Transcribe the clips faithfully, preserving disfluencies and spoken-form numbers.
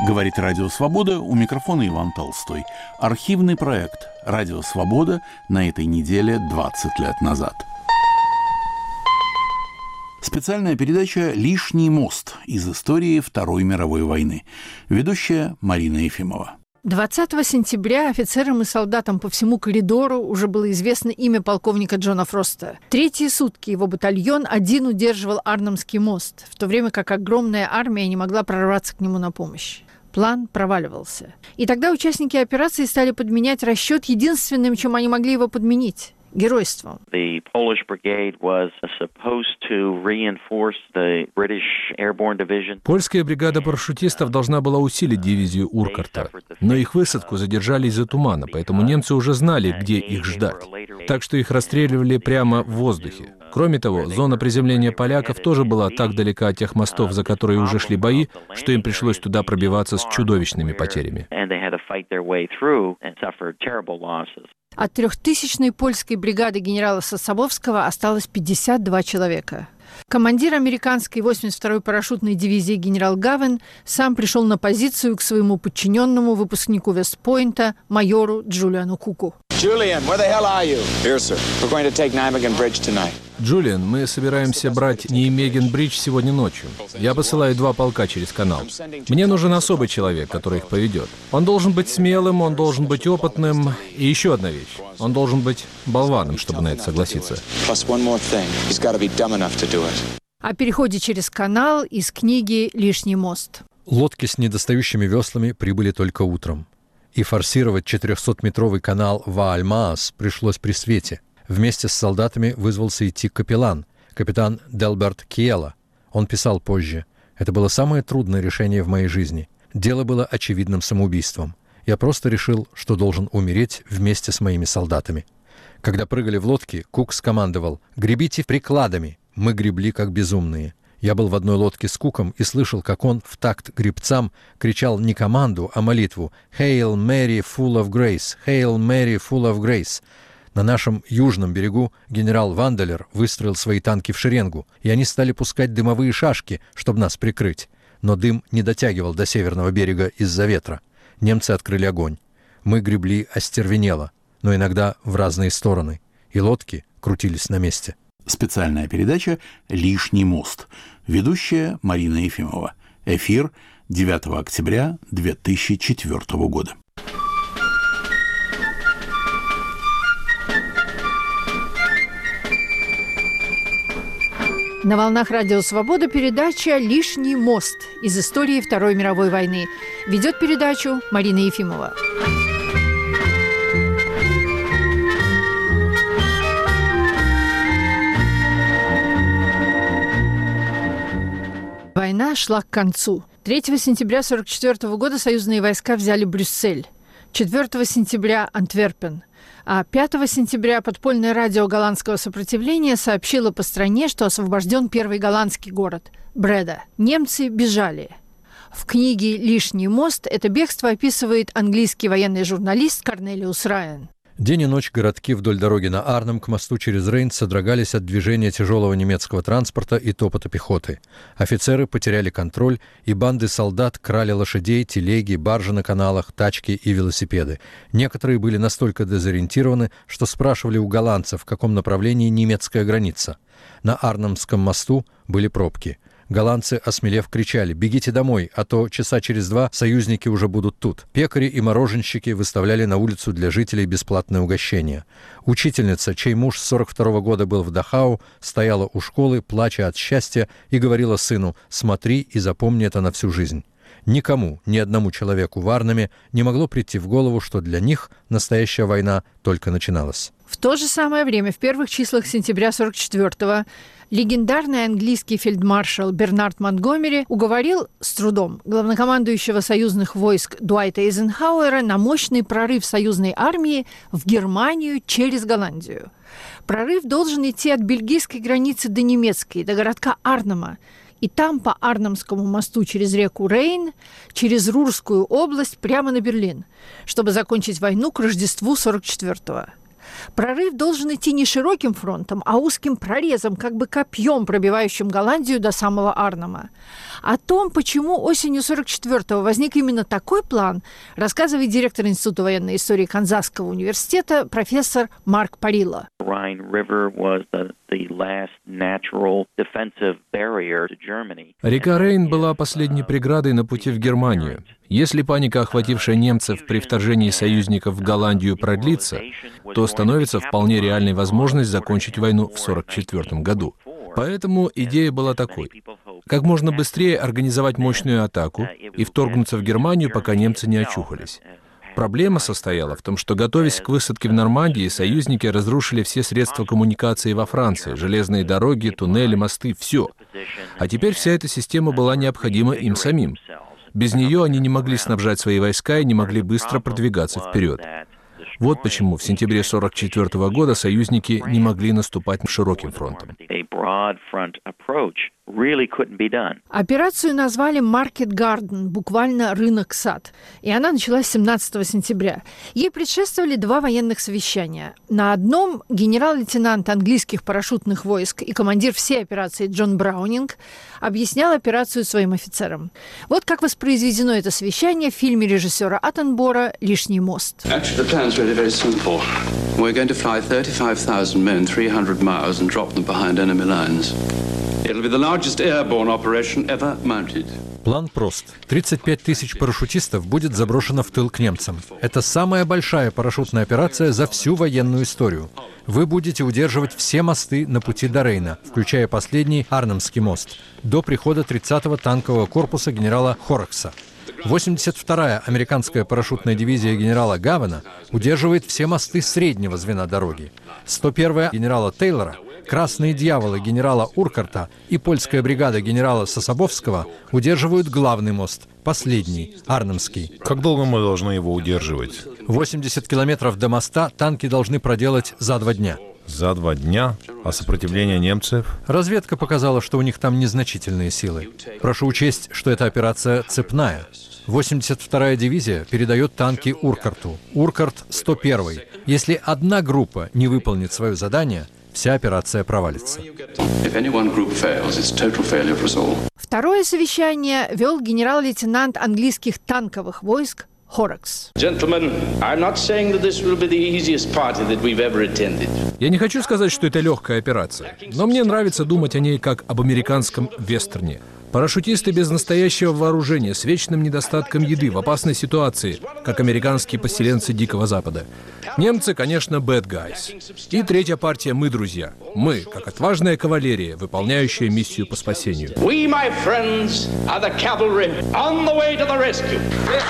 Говорит Радио Свобода, у микрофона Иван Толстой. Архивный проект «Радио Свобода» на этой неделе двадцать лет назад. Специальная передача «Лишний мост» из истории Второй мировой войны. Ведущая Марина Ефимова. двадцатого сентября офицерам и солдатам по всему коридору уже было известно имя полковника Джона Фроста. Третьи сутки его батальон один удерживал Арнемский мост, в то время как огромная армия не могла прорваться к нему на помощь. План проваливался. И тогда участники операции стали подменять расчет единственным, чем они могли его подменить – геройством. Польская бригада парашютистов должна была усилить дивизию Уркарта, но их высадку задержали из-за тумана, поэтому немцы уже знали, где их ждать. Так что их расстреливали прямо в воздухе. Кроме того, зона приземления поляков тоже была так далека от тех мостов, за которые уже шли бои, что им пришлось туда пробиваться с чудовищными потерями. От трехтысячной польской бригады генерала Сосабовского осталось пятьдесят два человека. Командир американской восемьдесят второй парашютной дивизии генерал Гавен сам пришел на позицию к своему подчиненному, выпускнику Вестпойнта, майору Джулиану Куку. Julian, where the hell are you? Here, sir. We're going to take Nijmegen Bridge tonight. Джулиан, мы собираемся брать Нijmegen-Бридж сегодня ночью. Я посылаю два полка через канал. Мне нужен особый человек, который их поведет. Он должен быть смелым, он должен быть опытным. И еще одна вещь. Он должен быть болваном, чтобы на это согласиться. О переходе через канал из книги «Лишний мост». Лодки с недостающими веслами прибыли только утром. И форсировать четырехсотметровый канал Ваальмаас пришлось при свете. Вместе с солдатами вызвался идти капеллан, капитан Делберт Киела. Он писал позже: «Это было самое трудное решение в моей жизни. Дело было очевидным самоубийством. Я просто решил, что должен умереть вместе с моими солдатами». Когда прыгали в лодки, Кук скомандовал: «Гребите прикладами». Мы гребли как безумные. Я был в одной лодке с Куком и слышал, как он в такт гребцам кричал не команду, а молитву: «Hail Mary, full of grace! Hail Mary, full of grace!» На нашем южном берегу генерал Ванделер выстроил свои танки в шеренгу, и они стали пускать дымовые шашки, чтобы нас прикрыть. Но дым не дотягивал до северного берега из-за ветра. Немцы открыли огонь. Мы гребли остервенело, но иногда в разные стороны, и лодки крутились на месте. Специальная передача «Лишний мост». Ведущая Марина Ефимова. Эфир девятого октября две тысячи четвёртого года. На волнах Радио Свобода передача «Лишний мост» из истории Второй мировой войны. Ведет передачу Марина Ефимова. Война шла к концу. третьего сентября тысяча девятьсот сорок четвёртого года союзные войска взяли Брюссель. четвёртого сентября – Антверпен. А пятого сентября подпольное радио голландского сопротивления сообщило по стране, что освобожден первый голландский город – Бреда. Немцы бежали. В книге «Лишний мост» это бегство описывает английский военный журналист Корнелиус Райан. День и ночь городки вдоль дороги на Арнем к мосту через Рейн содрогались от движения тяжелого немецкого транспорта и топота пехоты. Офицеры потеряли контроль, и банды солдат крали лошадей, телеги, баржи на каналах, тачки и велосипеды. Некоторые были настолько дезориентированы, что спрашивали у голландцев, в каком направлении немецкая граница. На Арнемском мосту были пробки. Голландцы, осмелев, кричали: «Бегите домой, а то часа через два союзники уже будут тут». Пекари и мороженщики выставляли на улицу для жителей бесплатное угощение. Учительница, чей муж с сорок второго года был в Дахау, стояла у школы, плача от счастья, и говорила сыну: «Смотри и запомни это на всю жизнь». Никому, ни одному человеку в Арнеме не могло прийти в голову, что для них настоящая война только начиналась. В то же самое время, в первых числах сентября сорок четвёртого, легендарный английский фельдмаршал Бернард Монтгомери уговорил с трудом главнокомандующего союзных войск Дуайта Эйзенхауэра на мощный прорыв союзной армии в Германию через Голландию. Прорыв должен идти от бельгийской границы до немецкой, до городка Арнема, и там по Арнемскому мосту через реку Рейн, через Рурскую область прямо на Берлин, чтобы закончить войну к Рождеству сорок четвёртого. Прорыв должен идти не широким фронтом, а узким прорезом, как бы копьем, пробивающим Голландию до самого Арнема. О том, почему осенью сорок четвёртого возник именно такой план, рассказывает директор Института военной истории Канзасского университета профессор Марк Парило. Река Рейн была последней преградой на пути в Германию. Если паника, охватившая немцев при вторжении союзников в Голландию, продлится, то становится вполне реальной возможность закончить войну в сорок четвёртом году. Поэтому идея была такой: как можно быстрее организовать мощную атаку и вторгнуться в Германию, пока немцы не очухались. Проблема состояла в том, что, готовясь к высадке в Нормандии, союзники разрушили все средства коммуникации во Франции: железные дороги, туннели, мосты, все. А теперь вся эта система была необходима им самим. Без нее они не могли снабжать свои войска и не могли быстро продвигаться вперед. Вот почему в сентябре сорок четвёртого года союзники не могли наступать широким фронтом. Операцию назвали «Market Garden», буквально «рынок-сад», и она началась семнадцатого сентября. Ей предшествовали два военных совещания. На одном генерал-лейтенант английских парашютных войск и командир всей операции Джон Браунинг объяснял операцию своим офицерам. Вот как воспроизведено это совещание в фильме режиссера Аттенбора «Лишний мост». План прост. тридцать пять тысяч парашютистов будет заброшено в тыл к немцам. Это самая большая парашютная операция за всю военную историю. Вы будете удерживать все мосты на пути до Рейна, включая последний Арнемский мост, до прихода тридцатого танкового корпуса генерала Хоррокса. восемьдесят вторая американская парашютная дивизия генерала Гавена удерживает все мосты среднего звена дороги. сто первая генерала Тейлора, «Красные дьяволы» генерала Уркарта и польская бригада генерала Сособовского удерживают главный мост, последний, Арнемский. Как долго мы должны его удерживать? восемьдесят километров до моста танки должны проделать за два дня. За два дня? А сопротивление немцев? Разведка показала, что у них там незначительные силы. Прошу учесть, что эта операция цепная. восемьдесят вторая дивизия передает танки Уркарту. Уркарт сто первый. Если одна группа не выполнит свое задание, вся операция провалится. Второе совещание вел генерал-лейтенант английских танковых войск Хоррокс. Я не хочу сказать, что это легкая операция, но мне нравится думать о ней как об американском вестерне. Парашютисты без настоящего вооружения, с вечным недостатком еды, в опасной ситуации, как американские поселенцы Дикого Запада. Немцы, конечно, bad guys. И третья партия — мы, друзья. Мы, как отважная кавалерия, выполняющая миссию по спасению. We, my friends, are the cavalry on the way to the rescue.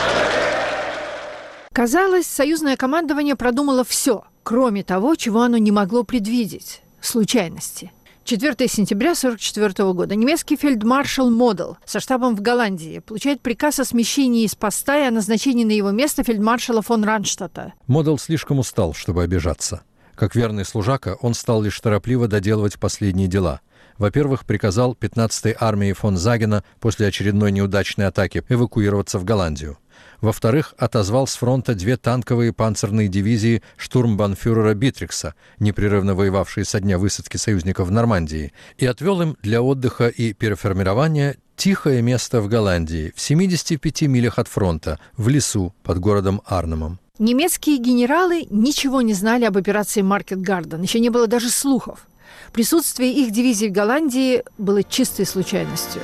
Казалось, союзное командование продумало все, кроме того, чего оно не могло предвидеть – случайности. четвёртого сентября сорок четвёртого года немецкий фельдмаршал Модел со штабом в Голландии получает приказ о смещении из поста и о назначении на его место фельдмаршала фон Ранштадта. Модел слишком устал, чтобы обижаться. Как верный служака, он стал лишь торопливо доделывать последние дела. Во-первых, приказал пятнадцатой армии фон Загена после очередной неудачной атаки эвакуироваться в Голландию. Во-вторых, отозвал с фронта две танковые панцирные дивизии штурмбанфюрера Битрикса, непрерывно воевавшие со дня высадки союзников в Нормандии, и отвел им для отдыха и переформирования тихое место в Голландии, в семидесяти пяти милях от фронта, в лесу под городом Арнемом. Немецкие генералы ничего не знали об операции Market Garden, еще не было даже слухов. Присутствие их дивизий в Голландии было чистой случайностью.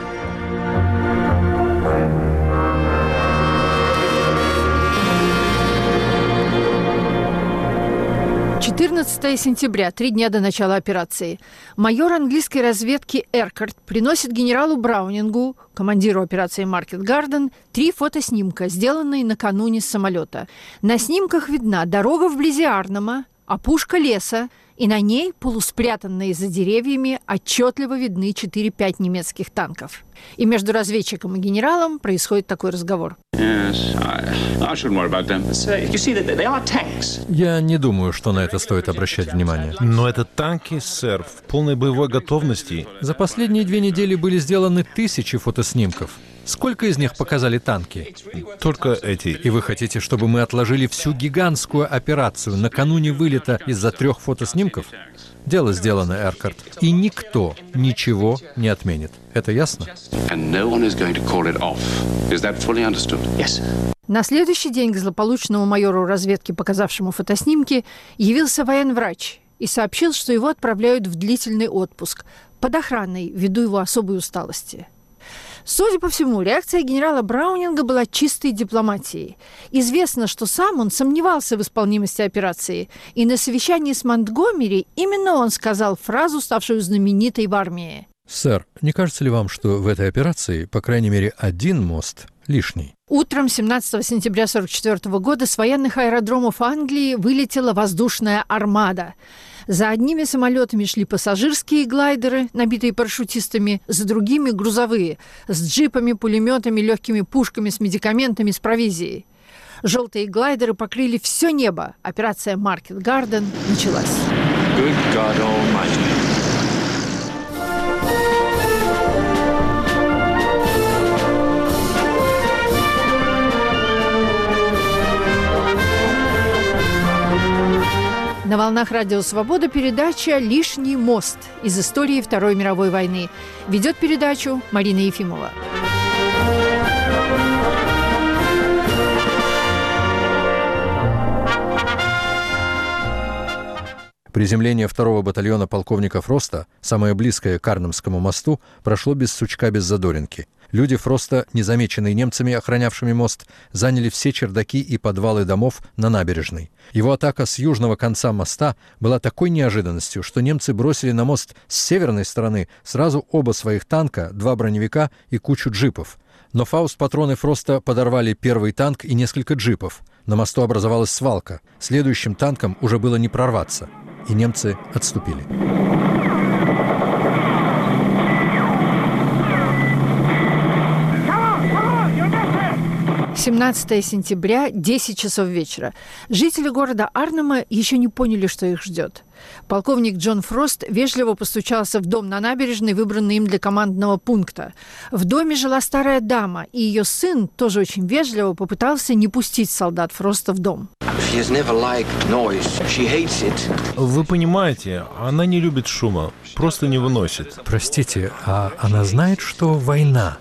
четырнадцатого сентября, три дня до начала операции, майор английской разведки Эркарт приносит генералу Браунингу, командиру операции Market Garden, три фотоснимка, сделанные накануне с самолета. На снимках видна дорога вблизи Арнема, опушка леса, и на ней, полуспрятанные за деревьями, отчетливо видны четыре-пять немецких танков. И между разведчиком и генералом происходит такой разговор. Yes, I, I shouldn't worry about them. Sir, you see that they are tanks. Я не думаю, что на это стоит обращать внимание. Но это танки, сэр, в полной боевой готовности. За последние две недели были сделаны тысячи фотоснимков. Сколько из них показали танки? Только эти. И вы хотите, чтобы мы отложили всю гигантскую операцию накануне вылета из-за трех фотоснимков? Дело сделано, Эркарт. И никто ничего не отменит. Это ясно? На следующий день к злополучному майору разведки, показавшему фотоснимки, явился военврач и сообщил, что его отправляют в длительный отпуск под охраной ввиду его особой усталости. Судя по всему, реакция генерала Браунинга была чистой дипломатией. Известно, что сам он сомневался в исполнимости операции, и на совещании с Монтгомери именно он сказал фразу, ставшую знаменитой в армии. Сэр, не кажется ли вам, что в этой операции, по крайней мере, один мост лишний? Утром семнадцатого сентября тысяча девятьсот сорок четвёртого года с военных аэродромов Англии вылетела воздушная армада. За одними самолетами шли пассажирские глайдеры, набитые парашютистами, за другими – грузовые, с джипами, пулеметами, легкими пушками, с медикаментами, с провизией. Желтые глайдеры покрыли все небо. Операция «Маркет Гарден» началась. Good God Almighty. На волнах Радио Свобода передача «Лишний мост» из истории Второй мировой войны. Ведет передачу Марина Ефимова. Приземление второго батальона полковника Фроста, самое близкое к Арнемскому мосту, прошло без сучка, без задоринки. Люди Фроста, незамеченные немцами, охранявшими мост, заняли все чердаки и подвалы домов на набережной. Его атака с южного конца моста была такой неожиданностью, что немцы бросили на мост с северной стороны сразу оба своих танка, два броневика и кучу джипов. Но фауст-патроны Фроста подорвали первый танк и несколько джипов. На мосту образовалась свалка. Следующим танкам уже было не прорваться. И немцы отступили. семнадцатого сентября, десять часов вечера. Жители города Арнема еще не поняли, что их ждет. Полковник Джон Фрост вежливо постучался в дом на набережной, выбранный им для командного пункта. В доме жила старая дама, и ее сын, тоже очень вежливо, попытался не пустить солдат Фроста в дом. Вы понимаете, она не любит шума, просто не выносит. Простите, а она знает, что война?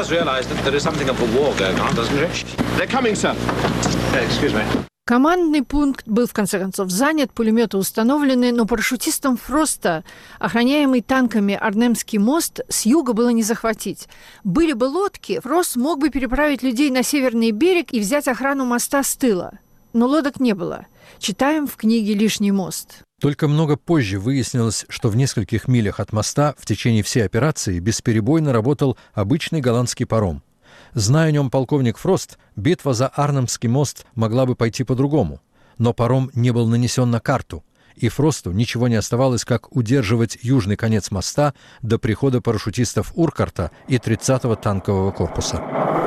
Командный пункт был, в конце концов, занят, пулеметы установлены, но парашютистам Фроста, охраняемый танками Арнемский мост, с юга было не захватить. Были бы лодки, Фрост мог бы переправить людей на северный берег и взять охрану моста с тыла. Но лодок не было. Читаем в книге «Лишний мост». Только много позже выяснилось, что в нескольких милях от моста в течение всей операции бесперебойно работал обычный голландский паром. Зная о нем полковник Фрост, битва за Арнемский мост могла бы пойти по-другому. Но паром не был нанесен на карту, и Фросту ничего не оставалось, как удерживать южный конец моста до прихода парашютистов Уркарта и тридцатого танкового корпуса.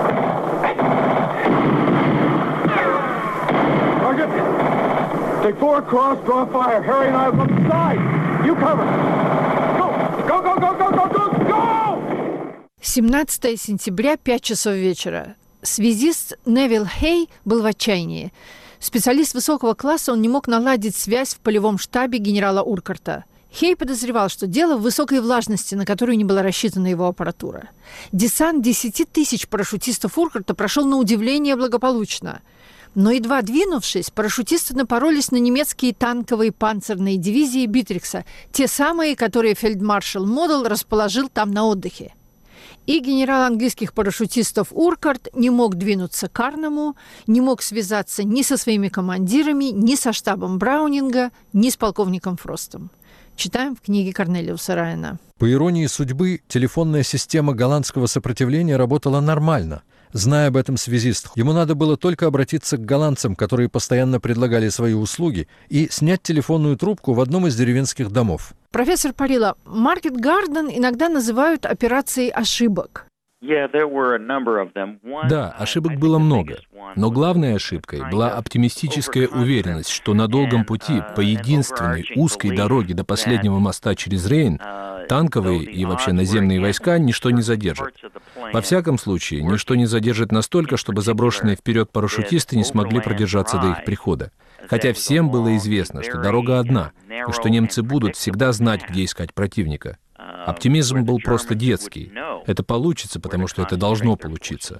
семнадцатого сентября, пять часов вечера. Связист Невилл Хей был в отчаянии. Специалист высокого класса, он не мог наладить связь в полевом штабе генерала Уркарта. Хей подозревал, что дело в высокой влажности, на которую не была рассчитана его аппаратура. Десант десяти тысяч парашютистов Уркарта прошел на удивление благополучно. Но едва двинувшись, парашютисты напоролись на немецкие танковые панцирные дивизии Битрикса, те самые, которые фельдмаршал Модл расположил там на отдыхе. И генерал английских парашютистов Уркарт не мог двинуться к Арнему, не мог связаться ни со своими командирами, ни со штабом Браунинга, ни с полковником Фростом. Читаем в книге Корнелиуса Райана. По иронии судьбы, телефонная система голландского сопротивления работала нормально. Зная об этом связист, ему надо было только обратиться к голландцам, которые постоянно предлагали свои услуги, и снять телефонную трубку в одном из деревенских домов. Профессор Парила, Market Garden иногда называют операцией ошибок. Да, ошибок было много. Но главной ошибкой была оптимистическая уверенность, что на долгом пути по единственной узкой дороге до последнего моста через Рейн танковые и вообще наземные войска ничто не задержат. Во всяком случае, ничто не задержит настолько, чтобы заброшенные вперед парашютисты не смогли продержаться до их прихода. Хотя всем было известно, что дорога одна, и что немцы будут всегда знать, где искать противника. Оптимизм был просто детский. Это получится, потому что это должно получиться.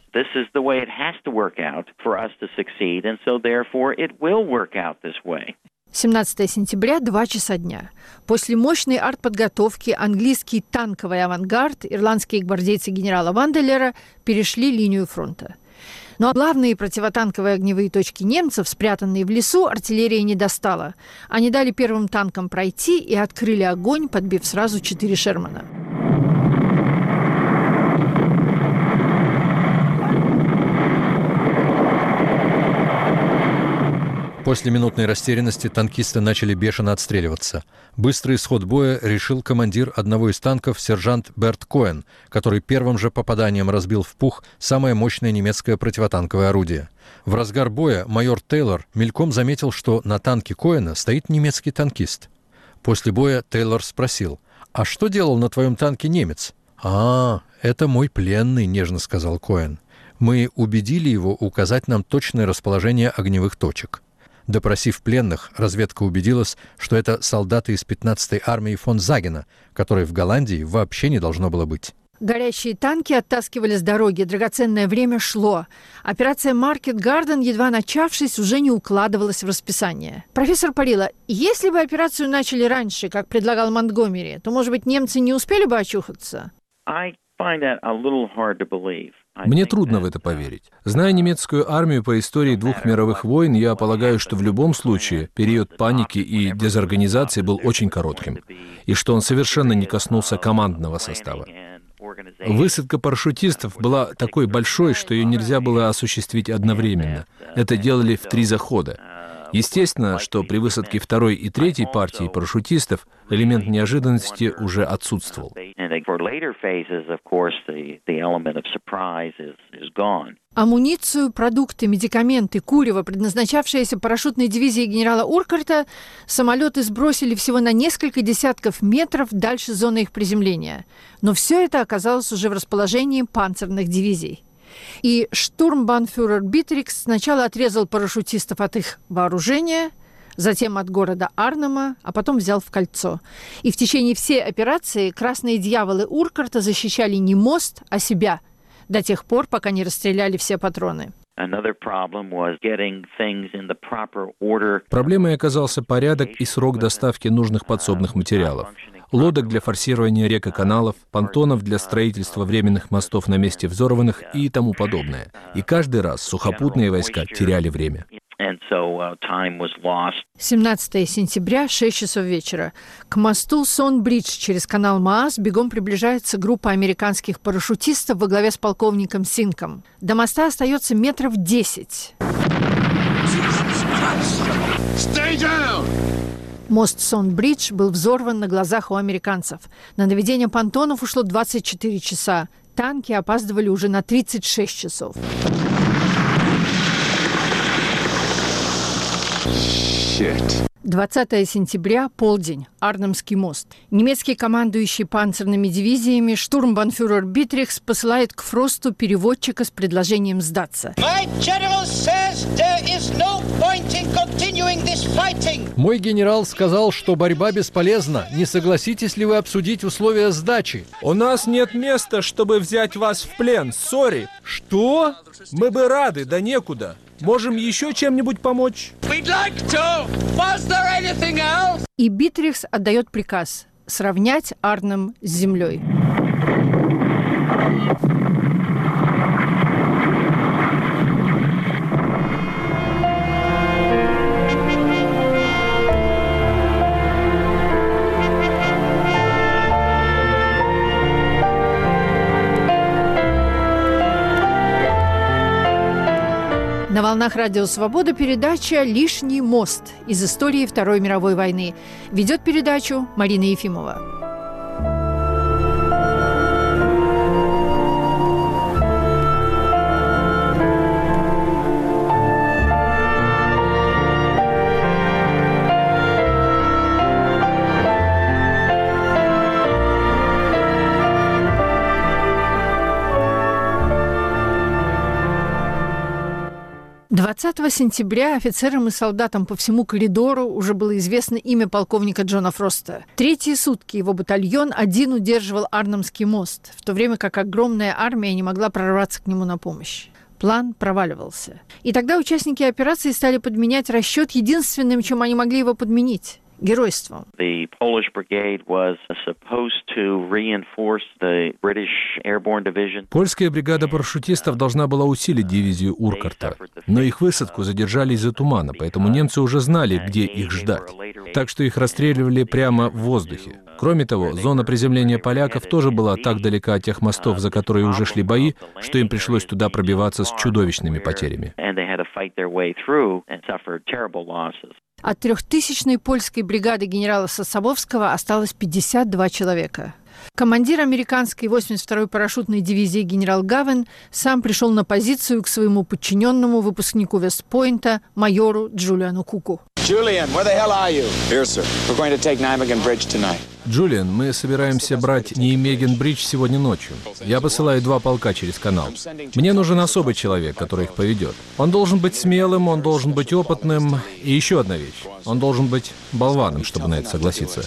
семнадцатого сентября, два часа дня. После мощной артподготовки английский танковый авангард, ирландские гвардейцы генерала Ванделера перешли линию фронта. Но главные противотанковые огневые точки немцев, спрятанные в лесу, артиллерия не достала. Они дали первым танкам пройти и открыли огонь, подбив сразу четыре Шермана. После минутной растерянности танкисты начали бешено отстреливаться. Быстрый исход боя решил командир одного из танков сержант Берт Коэн, который первым же попаданием разбил в пух самое мощное немецкое противотанковое орудие. В разгар боя майор Тейлор мельком заметил, что на танке Коэна стоит немецкий танкист. После боя Тейлор спросил: «А что делал на твоем танке немец?» «А, это мой пленный», — нежно сказал Коэн. «Мы убедили его указать нам точное расположение огневых точек». Допросив пленных, разведка убедилась, что это солдаты из пятнадцатой армии фон Загена, которой в Голландии вообще не должно было быть. Горящие танки оттаскивали с дороги, драгоценное время шло. Операция Market Garden, едва начавшись, уже не укладывалась в расписание. Профессор Парила, если бы операцию начали раньше, как предлагал Монтгомери, то, может быть, немцы не успели бы очухаться? Мне трудно в это поверить. Зная немецкую армию по истории двух мировых войн, я полагаю, что в любом случае период паники и дезорганизации был очень коротким, и что он совершенно не коснулся командного состава. Высадка парашютистов была такой большой, что ее нельзя было осуществить одновременно. Это делали в три захода. Естественно, что при высадке второй и третьей партии парашютистов элемент неожиданности уже отсутствовал. Амуницию, продукты, медикаменты, курево, предназначавшиеся парашютной дивизии генерала Уркарта, самолеты сбросили всего на несколько десятков метров дальше зоны их приземления. Но все это оказалось уже в расположении панцирных дивизий. И штурмбанфюрер Битрикс сначала отрезал парашютистов от их вооружения, затем от города Арнема, а потом взял в кольцо. И в течение всей операции красные дьяволы Уркарта защищали не мост, а себя, до тех пор, пока не расстреляли все патроны. Проблемой оказался порядок и срок доставки нужных подсобных материалов. Лодок для форсирования рек и каналов, понтонов для строительства временных мостов на месте взорванных и тому подобное. И каждый раз сухопутные войска теряли время. семнадцатого сентября, шесть часов вечера. К мосту Сон-Бридж через канал Маас бегом приближается группа американских парашютистов во главе с полковником Синком. До моста остается метров десять. Мост Сон-Бридж был взорван на глазах у американцев. На наведение понтонов ушло двадцать четыре часа. Танки опаздывали уже на тридцать шесть часов. двадцатого сентября, полдень, Арнемский мост. Немецкий командующий панцирными дивизиями штурмбанфюрер Битрикс посылает к Фросту переводчика с предложением сдаться. Мой генерал сказал, что борьба бесполезна. Не согласитесь ли вы обсудить условия сдачи? У нас нет места, чтобы взять вас в плен, сори. Что? Мы бы рады, да некуда. Можем еще чем-нибудь помочь? И Битрикс отдает приказ сравнять Арнем с землей. На волнах Радио Свобода передача «Лишний мост» из истории Второй мировой войны. Ведет передачу Марина Ефимова. двадцатого сентября офицерам и солдатам по всему коридору уже было известно имя полковника Джона Фроста. Третьи сутки его батальон один удерживал Арнемский мост, в то время как огромная армия не могла прорваться к нему на помощь. План проваливался. И тогда участники операции стали подменять расчет единственным, чем они могли его подменить – геройством. Польская бригада парашютистов должна была усилить дивизию Уркарта, но их высадку задержали из-за тумана, поэтому немцы уже знали, где их ждать. Так что их расстреливали прямо в воздухе. Кроме того, зона приземления поляков тоже была так далека от тех мостов, за которые уже шли бои, что им пришлось туда пробиваться с чудовищными потерями. От трехтысячной польской бригады генерала Сосабовского осталось пятьдесят два человека. Командир американской восемьдесят второй парашютной дивизии генерал Гавен сам пришел на позицию к своему подчиненному выпускнику Вестпойнта, майору Джулиану Куку. Julian, where the hell are you? Here, sir. We're going to take Nijmegen Bridge tonight. Джулиан, мы собираемся брать Нijmegen-Бридж сегодня ночью. Я посылаю два полка через канал. Мне нужен особый человек, который их поведет. Он должен быть смелым, он должен быть опытным. И еще одна вещь. Он должен быть болваном, чтобы на это согласиться.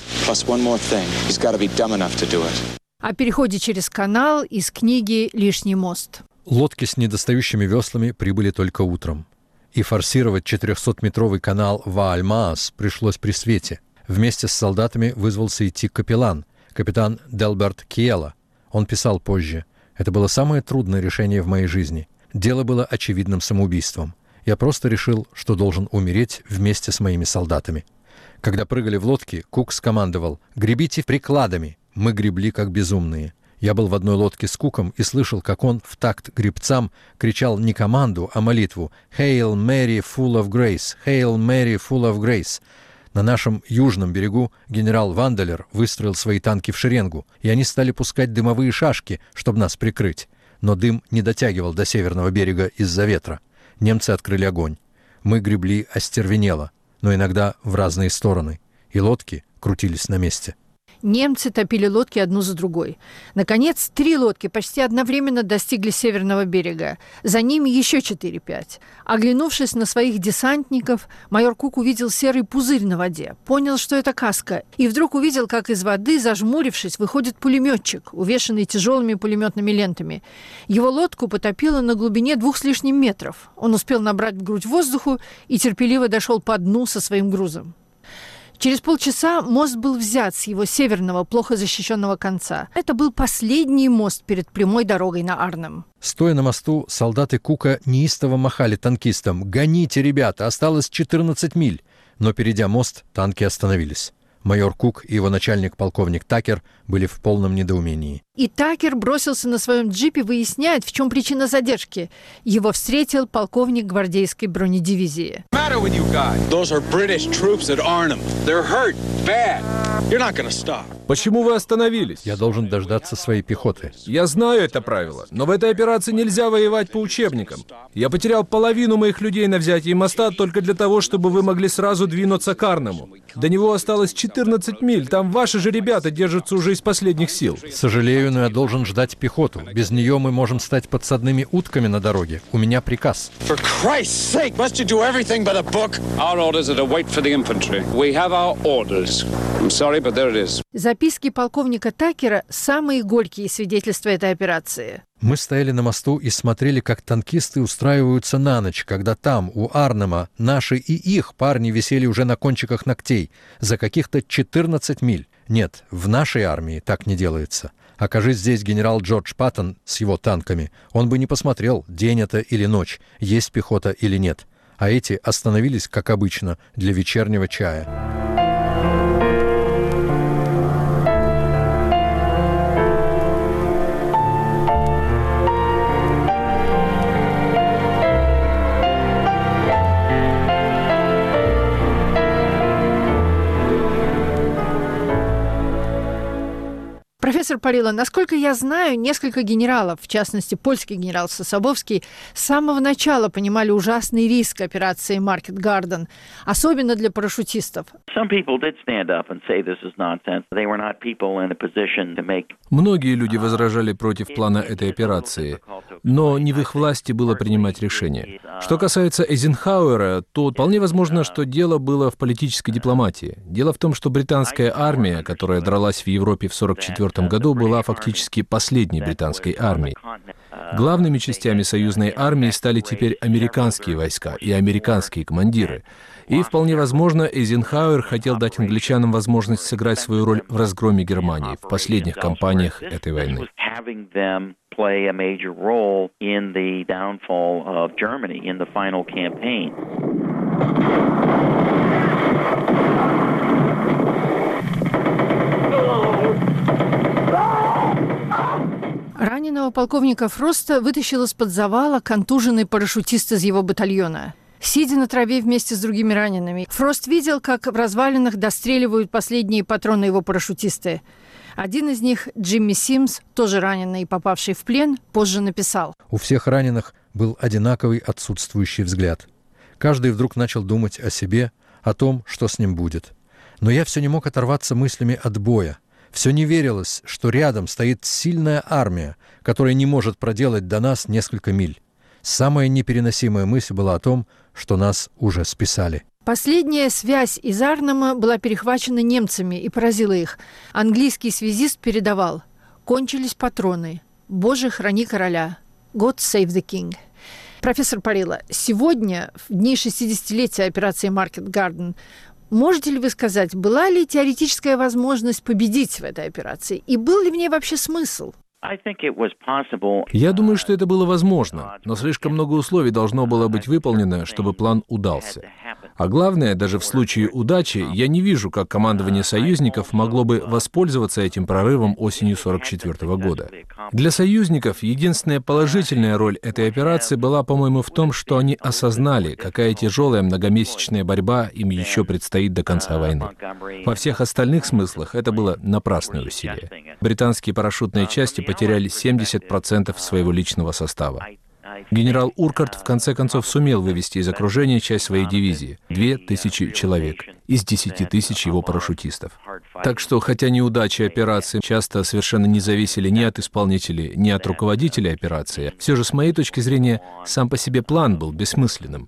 О переходе через канал из книги «Лишний мост». Лодки с недостающими веслами прибыли только утром. И форсировать четырехсотметровый канал Вааль-Маас пришлось при свете. Вместе с солдатами вызвался идти капеллан, капитан Делберт Киела. Он писал позже: «Это было самое трудное решение в моей жизни. Дело было очевидным самоубийством. Я просто решил, что должен умереть вместе с моими солдатами». Когда прыгали в лодки, Кук скомандовал: «Гребите прикладами». Мы гребли как безумные. Я был в одной лодке с Куком и слышал, как он в такт гребцам кричал не команду, а молитву: «Hail Mary, full of grace! Hail Mary, full of grace!» На нашем южном берегу генерал Ванделер выстроил свои танки в шеренгу, и они стали пускать дымовые шашки, чтобы нас прикрыть. Но дым не дотягивал до северного берега из-за ветра. Немцы открыли огонь. Мы гребли остервенело, но иногда в разные стороны, и лодки крутились на месте. Немцы топили лодки одну за другой. Наконец, три лодки почти одновременно достигли северного берега. За ними еще четыре-пять. Оглянувшись на своих десантников, майор Кук увидел серый пузырь на воде, понял, что это каска, и вдруг увидел, как из воды, зажмурившись, выходит пулеметчик, увешанный тяжелыми пулеметными лентами. Его лодку потопило на глубине двух с лишним метров. Он успел набрать в грудь воздуху и терпеливо дошел по дну со своим грузом. Через полчаса мост был взят с его северного, плохо защищенного конца. Это был последний мост перед прямой дорогой на Арнем. Стоя на мосту, солдаты Кука неистово махали танкистам: «Гоните, ребята, осталось четырнадцать миль!» Но, перейдя мост, танки остановились. Майор Кук и его начальник, полковник Такер, были в полном недоумении. И Такер бросился на своем джипе выяснять, в чем причина задержки. Его встретил полковник гвардейской бронедивизии. Почему вы остановились? Я должен дождаться своей пехоты. Я знаю это правило, но в этой операции нельзя воевать по учебникам. Я потерял половину моих людей на взятие моста только для того, чтобы вы могли сразу двинуться к Арнему. До него осталось четырнадцать миль, там ваши же ребята держатся уже из последних сил. Сожалею, но я должен ждать пехоту. Без нее мы можем стать подсадными утками на дороге. У меня приказ. Записки полковника Такера – самые горькие свидетельства этой операции. Мы стояли на мосту и смотрели, как танкисты устраиваются на ночь, когда там, у Арнема, наши и их парни висели уже на кончиках ногтей за каких-то четырнадцать миль. Нет, в нашей армии так не делается. Окажись здесь генерал Джордж Паттон с его танками, он бы не посмотрел, день это или ночь, есть пехота или нет. А эти остановились, как обычно, для вечернего чая. Парило, насколько я знаю, несколько генералов, в частности, польский генерал Сособовский, с самого начала понимали ужасный риск операции Market Garden, особенно для парашютистов. Многие люди возражали против плана этой операции, но не в их власти было принимать решение. Что касается Эйзенхауэра, то вполне возможно, что дело было в политической дипломатии. Дело в том, что британская армия, которая дралась в Европе в сорок четвёртом году, была фактически последней британской армией. Главными частями союзной армии стали теперь американские войска и американские командиры. И вполне возможно, Эйзенхауэр хотел дать англичанам возможность сыграть свою роль в разгроме Германии в последних кампаниях этой войны. Play a major role in the downfall of Germany in the final campaign. Раненого полковника Фроста вытащил из-под завала контуженный парашютист из его батальона. Сидя на траве вместе с другими ранеными, Фрост видел, как в развалинах достреливают последние патроны его парашютисты. Один из них, Джимми Симс, тоже раненый и попавший в плен, позже написал: «У всех раненых был одинаковый отсутствующий взгляд. Каждый вдруг начал думать о себе, о том, что с ним будет. Но я все не мог оторваться мыслями от боя. Все не верилось, что рядом стоит сильная армия, которая не может проделать до нас несколько миль. Самая непереносимая мысль была о том, что нас уже списали». Последняя связь из Арнема была перехвачена немцами и поразила их. Английский связист передавал: «Кончились патроны. Боже, храни короля. God save the king». Профессор Парило, сегодня, в дни шестидесятилетия операции Market Garden, можете ли вы сказать, была ли теоретическая возможность победить в этой операции? И был ли в ней вообще смысл? Я думаю, что это было возможно, но слишком много условий должно было быть выполнено, чтобы план удался. А главное, даже в случае удачи, я не вижу, как командование союзников могло бы воспользоваться этим прорывом осенью сорок четвёртого года. Для союзников единственная положительная роль этой операции была, по-моему, в том, что они осознали, какая тяжелая многомесячная борьба им еще предстоит до конца войны. Во всех остальных смыслах это было напрасное усилие. Британские парашютные части потеряли семьдесят процентов своего личного состава. Генерал Уркарт в конце концов сумел вывести из окружения часть своей дивизии — две тысячи человек из десяти тысяч его парашютистов. Так что, хотя неудачи операции часто совершенно не зависели ни от исполнителей, ни от руководителей операции, все же, с моей точки зрения, сам по себе план был бессмысленным.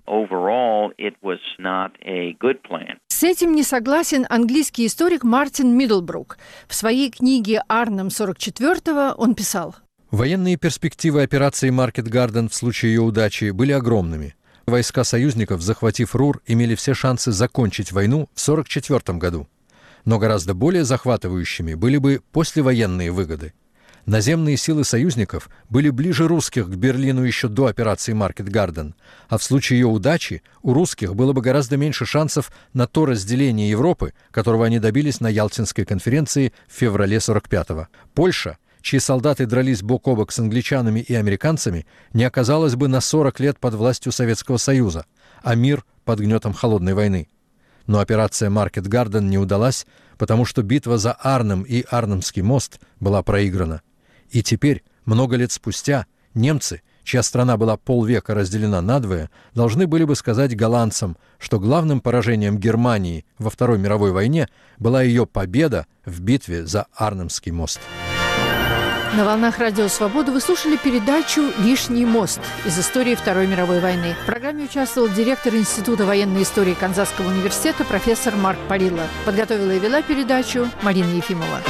С этим не согласен английский историк Мартин Миддлбрук. В своей книге «Арнем сорок четвёртого» он писал: «Военные перспективы операции Market Garden в случае ее удачи были огромными. Войска союзников, захватив Рур, имели все шансы закончить войну в сорок четвёртом году. Но гораздо более захватывающими были бы послевоенные выгоды. Наземные силы союзников были ближе русских к Берлину еще до операции Market Garden, а в случае ее удачи у русских было бы гораздо меньше шансов на то разделение Европы, которого они добились на Ялтинской конференции в феврале сорок пятого. Польша, чьи солдаты дрались бок о бок с англичанами и американцами, не оказалась бы на сорок лет под властью Советского Союза, а мир под гнетом холодной войны. Но операция Market Garden не удалась, потому что битва за Арнем и Арнемский мост была проиграна. И теперь, много лет спустя, немцы, чья страна была полвека разделена надвое, должны были бы сказать голландцам, что главным поражением Германии во Второй мировой войне была ее победа в битве за Арнемский мост. На волнах Радио Свобода вы слушали передачу «Лишний мост» из истории Второй мировой войны. В программе участвовал директор Института военной истории Канзасского университета профессор Марк Парило. Подготовила и вела передачу Марина Ефимова.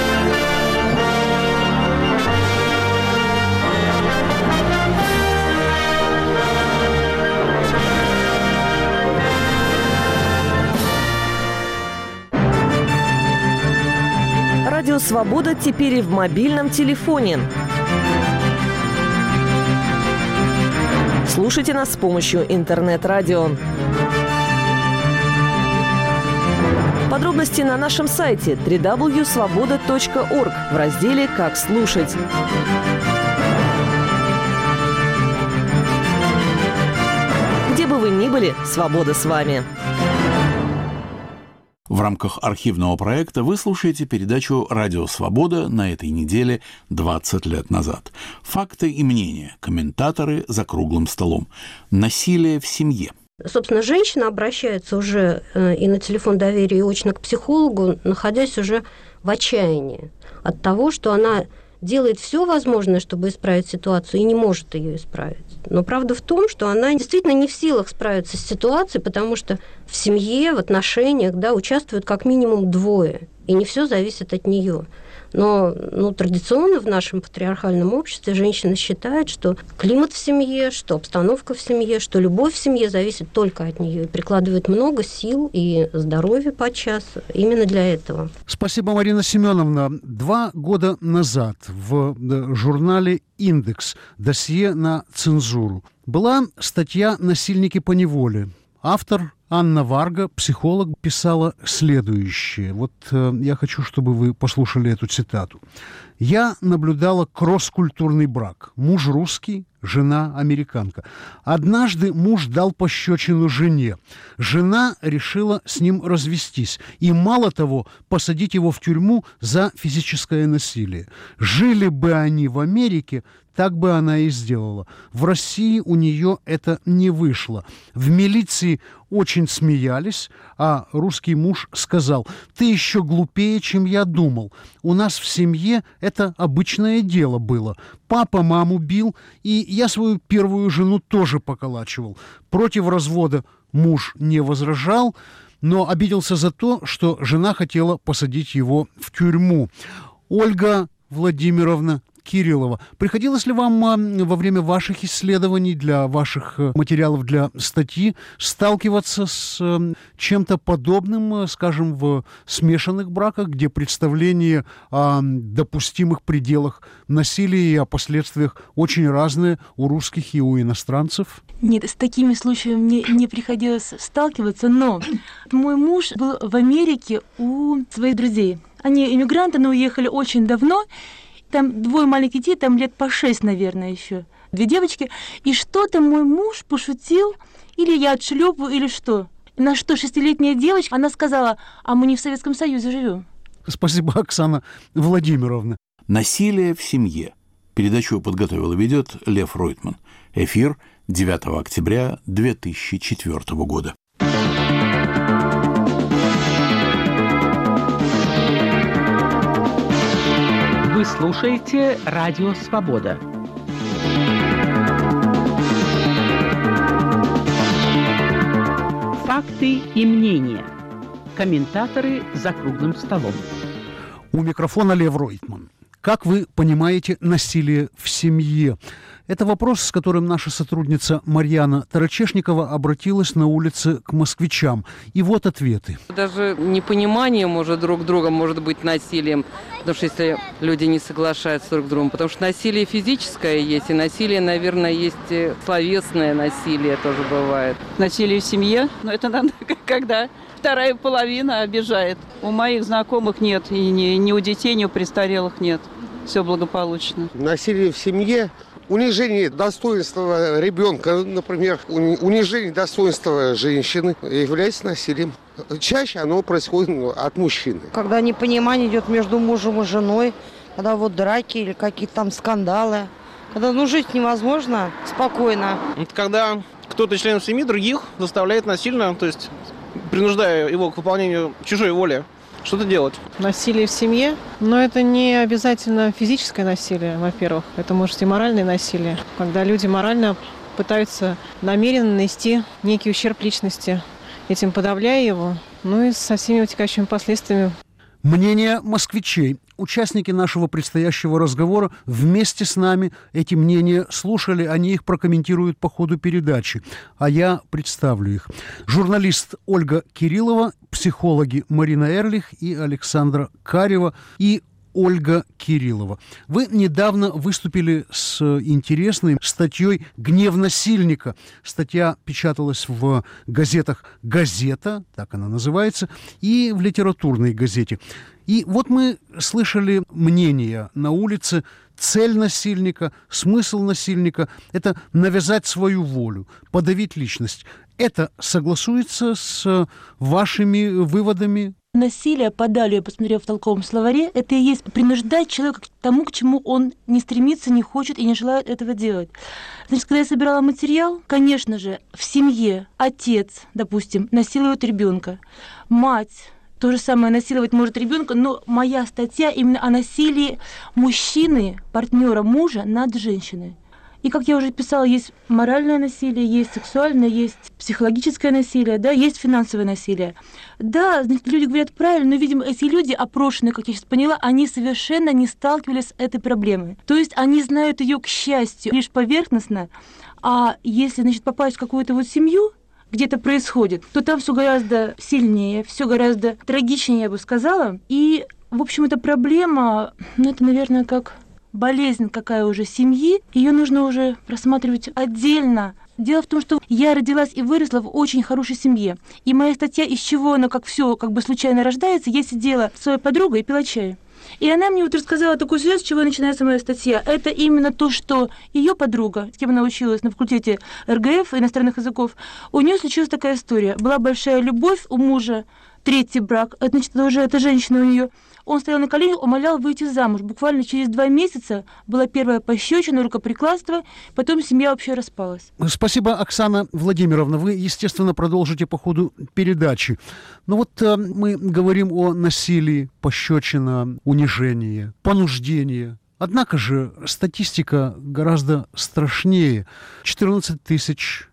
Радио «Свобода» теперь и в мобильном телефоне. Слушайте нас с помощью интернет-радио. Подробности на нашем сайте дабл ю дабл ю дабл ю точка свобода точка орг в разделе «Как слушать». Где бы вы ни были, свобода с вами. В рамках архивного проекта вы слушаете передачу «Радио Свобода» на этой неделе двадцать лет назад. Факты и мнения, комментаторы за круглым столом. Насилие в семье. Собственно, женщина обращается уже и на телефон доверия, и очно к психологу, находясь уже в отчаянии от того, что она делает все возможное, чтобы исправить ситуацию, и не может ее исправить. Но правда в том, что она действительно не в силах справиться с ситуацией, потому что в семье, в отношениях, да, участвуют как минимум двое, и не все зависит от нее. Но ну, традиционно в нашем патриархальном обществе женщина считает, что климат в семье, что обстановка в семье, что любовь в семье зависит только от нее и прикладывает много сил и здоровья подчас именно для этого. Спасибо, Марина Семеновна. Два года назад в журнале «Индекс» досье на цензуру была статья «Насильники по неволе». Автор Анна Варга, психолог, писала следующее. Вот э, я хочу, чтобы вы послушали эту цитату. «Я наблюдала кросс-культурный брак. Муж русский, жена американка. Однажды муж дал пощечину жене. Жена решила с ним развестись. И, мало того, посадить его в тюрьму за физическое насилие. Жили бы они в Америке, так бы она и сделала. В России у нее это не вышло. В милиции очень смеялись, а русский муж сказал: «Ты еще глупее, чем я думал. У нас в семье это обычное дело было. Папа маму бил, и я свою первую жену тоже поколачивал. Против развода муж не возражал, но обиделся за то, что жена хотела посадить его в тюрьму». Ольга Владимировна Кириллова, приходилось ли вам во время ваших исследований, для ваших материалов для статьи сталкиваться с чем-то подобным, скажем, в смешанных браках, где представления о допустимых пределах насилия и о последствиях очень разные у русских и у иностранцев? Нет, с такими случаями мне не приходилось сталкиваться, но мой муж был в Америке у своих друзей. Они иммигранты, но уехали очень давно. Там двое маленьких детей, там лет по шесть, наверное, еще. Две девочки. И что-то мой муж пошутил, или я отшлепаю, или что. На что шестилетняя девочка, она сказала: а мы не в Советском Союзе живем. Спасибо, Оксана Владимировна. Насилие в семье. Передачу подготовил и ведет Лев Ройтман. Эфир девятого октября две тысячи четвёртого года. Вы слушаете «Радио Свобода». Факты и мнения. Комментаторы за круглым столом. У микрофона Лев Ройтман. Как вы понимаете насилие в семье? Это вопрос, с которым наша сотрудница Марьяна Тарачешникова обратилась на улице к москвичам. И вот ответы. Даже непонимание может друг друга может быть насилием, потому что если люди не соглашаются друг с другом, потому что насилие физическое есть, и насилие, наверное, есть словесное насилие тоже бывает. Насилие в семье, но это надо, когда вторая половина обижает. У моих знакомых нет, и ни, ни у детей, ни у престарелых нет. Все благополучно. Насилие в семье, унижение достоинства ребенка, например, унижение достоинства женщины является насилием. Чаще оно происходит от мужчины. Когда непонимание идет между мужем и женой, когда вот драки или какие-то там скандалы, когда ну, жить невозможно спокойно. Это когда кто-то из членов семьи других заставляет насильно, то есть принуждая его к выполнению чужой воли, что-то делать. Насилие в семье, но это не обязательно физическое насилие, во-первых. Это может и моральное насилие, когда люди морально пытаются намеренно нанести некий ущерб личности, этим подавляя его, ну и со всеми вытекающими последствиями. Мнение москвичей. Участники нашего предстоящего разговора вместе с нами эти мнения слушали, они их прокомментируют по ходу передачи, а я представлю их. Журналист Ольга Кириллова, психологи Марина Эрлих и Александра Карева и Ольга Кириллова. Вы недавно выступили с интересной статьей «Гнев насильника». Статья печаталась в газетах «Газета», так она называется, и в литературной газете. И вот мы слышали мнения на улице. Цель насильника, смысл насильника – это навязать свою волю, подавить личность. Это согласуется с вашими выводами? Насилие, по Далию, я посмотрела в толковом словаре, это и есть принуждать человека к тому, к чему он не стремится, не хочет и не желает этого делать. Значит, когда я собирала материал, конечно же, в семье отец, допустим, насилует ребенка, мать то же самое насиловать может ребенка, но моя статья именно о насилии мужчины, партнера мужа над женщиной. И, как я уже писала, есть моральное насилие, есть сексуальное, есть психологическое насилие, да, есть финансовое насилие. Да, значит, люди говорят правильно, но, видимо, эти люди, опрошенные, как я сейчас поняла, они совершенно не сталкивались с этой проблемой. То есть они знают ее, к счастью, лишь поверхностно, а если, значит, попасть в какую-то вот семью, где это происходит, то там все гораздо сильнее, все гораздо трагичнее, я бы сказала. И, в общем, эта проблема, ну, это, наверное, как болезнь какая уже семьи, ее нужно уже рассматривать отдельно. Дело в том, что я родилась и выросла в очень хорошей семье. И моя статья, из чего она как все как бы случайно рождается, я сидела с своей подругой и пила чай. И она мне вот рассказала такую связь, с чего начинается моя статья. Это именно то, что ее подруга, с кем она училась на факультете эр гэ эф, иностранных языков, у нее случилась такая история. Была большая любовь у мужа, третий брак, это, значит, это уже эта женщина у нее. Он стоял на коленях, умолял выйти замуж. Буквально через два месяца была первая пощечина, рукоприкладство, потом семья вообще распалась. Спасибо, Оксана Владимировна. Вы, естественно, продолжите по ходу передачи. Но вот э, мы говорим о насилии, пощечина, унижении, понуждении. Однако же статистика гораздо страшнее. четырнадцать тысяч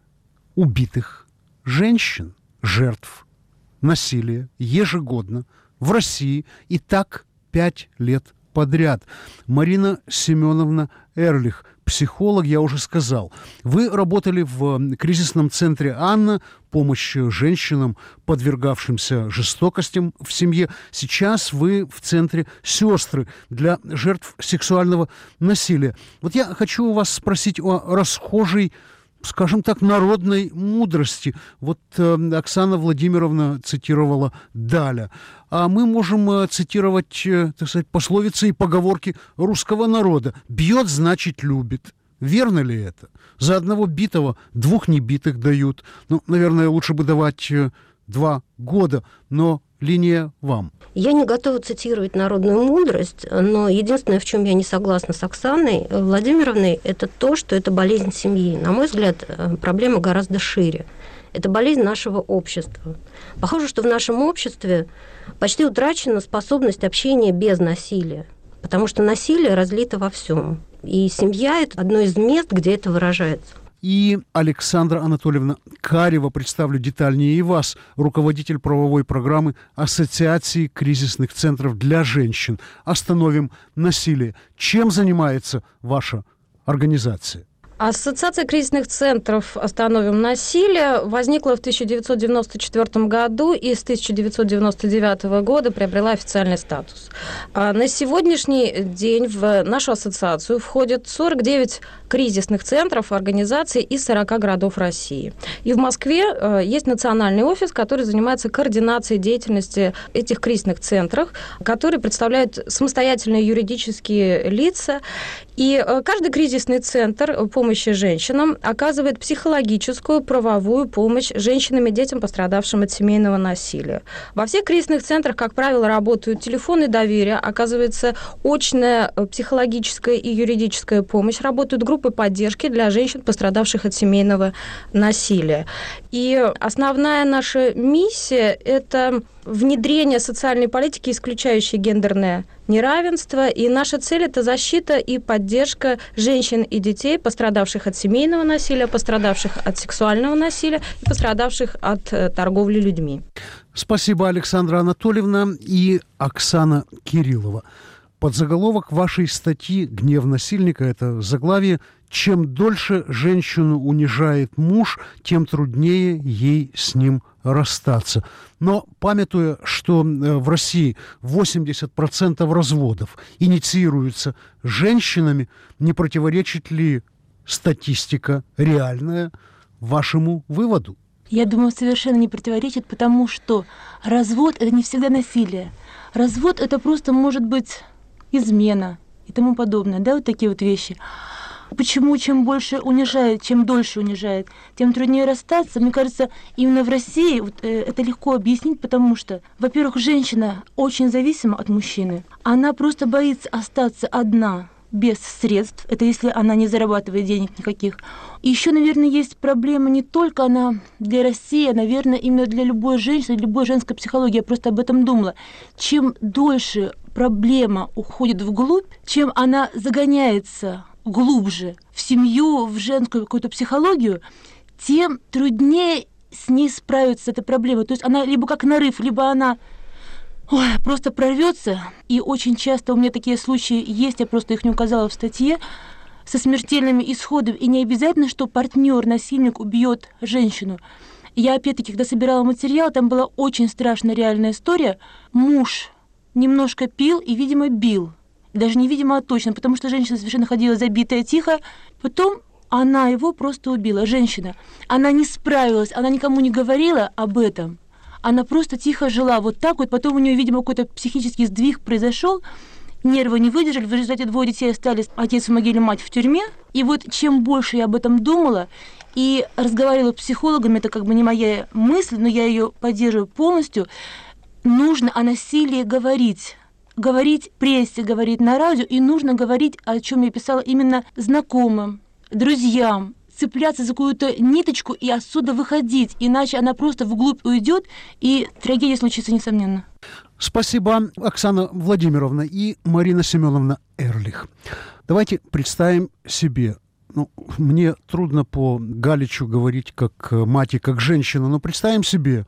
убитых женщин, жертв насилия ежегодно в России, и так пять лет подряд. Марина Семеновна Эрлих, психолог, я уже сказал. Вы работали в кризисном центре «Анна», помощь женщинам, подвергавшимся жестокостям в семье. Сейчас вы в центре «Сестры» для жертв сексуального насилия. Вот я хочу у вас спросить о расхожей, скажем так, народной мудрости. Вот э, Оксана Владимировна цитировала Даля. А мы можем э, цитировать, э, так сказать, пословицы и поговорки русского народа. «Бьет, значит, любит». Верно ли это? За одного битого двух небитых дают. Ну, наверное, лучше бы давать э, два года, но линия вам. Я не готова цитировать народную мудрость, но единственное, в чем я не согласна с Оксаной Владимировной, это то, что это болезнь семьи. На мой взгляд, проблема гораздо шире. Это болезнь нашего общества. Похоже, что в нашем обществе почти утрачена способность общения без насилия, потому что насилие разлито во всем. И семья – это одно из мест, где это выражается. И Александра Анатольевна Карева, представлю детальнее и вас, руководитель правовой программы Ассоциации кризисных центров для женщин. «Остановим насилие». Чем занимается ваша организация? Ассоциация кризисных центров «Остановим насилие» возникла в тысяча девятьсот девяносто четвёртом году и с тысяча девятьсот девяносто девятого года приобрела официальный статус. На сегодняшний день в нашу ассоциацию входят сорок девять кризисных центров, организаций из сорока городов России. И в Москве есть национальный офис, который занимается координацией деятельности этих кризисных центров, которые представляют самостоятельные юридические лица. И каждый кризисный центр помощи женщинам оказывает психологическую, правовую помощь женщинам и детям, пострадавшим от семейного насилия. Во всех кризисных центрах, как правило, работают телефоны доверия, оказывается очная психологическая и юридическая помощь, работают группы поддержки для женщин, пострадавших от семейного насилия. И основная наша миссия – это внедрение социальной политики, исключающей гендерное неравенство. И наша цель – это защита и поддержка женщин и детей, пострадавших от семейного насилия, пострадавших от сексуального насилия и пострадавших от торговли людьми. Спасибо, Александра Анатольевна и Оксана Кириллова. Подзаголовок вашей статьи «Гнев насильника» – это заглавие: «Чем дольше женщину унижает муж, тем труднее ей с ним расстаться». Но памятуя, что в России восемьдесят процентов разводов инициируются женщинами, не противоречит ли статистика реальная вашему выводу? Я думаю, совершенно не противоречит, потому что развод – это не всегда насилие. Развод – это просто может быть измена и тому подобное, да, вот такие вот вещи. Почему чем больше унижает, чем дольше унижает, тем труднее расстаться? Мне кажется, именно в России вот, э, это легко объяснить, потому что, во-первых, женщина очень зависима от мужчины. Она просто боится остаться одна, без средств. Это если она не зарабатывает денег никаких. И еще, наверное, есть проблема не только она для России, а, наверное, именно для любой женщины, любой женской психологии. Я просто об этом думала. Чем дольше проблема уходит вглубь, чем она загоняется глубже в семью, в женскую какую-то психологию, тем труднее с ней справиться с этой проблемой. То есть она либо как нарыв, либо она ой, просто прорвется. И очень часто у меня такие случаи есть, я просто их не указала в статье, со смертельными исходами. И не обязательно, что партнер, насильник убьет женщину. Я опять-таки, когда собирала материал, там была очень страшная реальная история. Муж немножко пил и, видимо, бил. Даже не видимо, а точно, потому что женщина совершенно ходила забитая, тихо. Потом она его просто убила, женщина. Она не справилась, она никому не говорила об этом. Она просто тихо жила вот так вот. Потом у нее, видимо, какой-то психический сдвиг произошел. Нервы не выдержали. В результате двое детей остались, отец в могиле, мать в тюрьме. И вот чем больше я об этом думала и разговаривала с психологами, это как бы не моя мысль, но я ее поддерживаю полностью, нужно о насилии говорить. Говорить в прессе, говорить на радио, и нужно говорить, о чем я писала, именно знакомым, друзьям, цепляться за какую-то ниточку и отсюда выходить, иначе она просто вглубь уйдет, и трагедия случится, несомненно. Спасибо, Оксана Владимировна и Марина Семеновна Эрлих. Давайте представим себе, ну, мне трудно по Галичу говорить как мать и как женщина, но представим себе,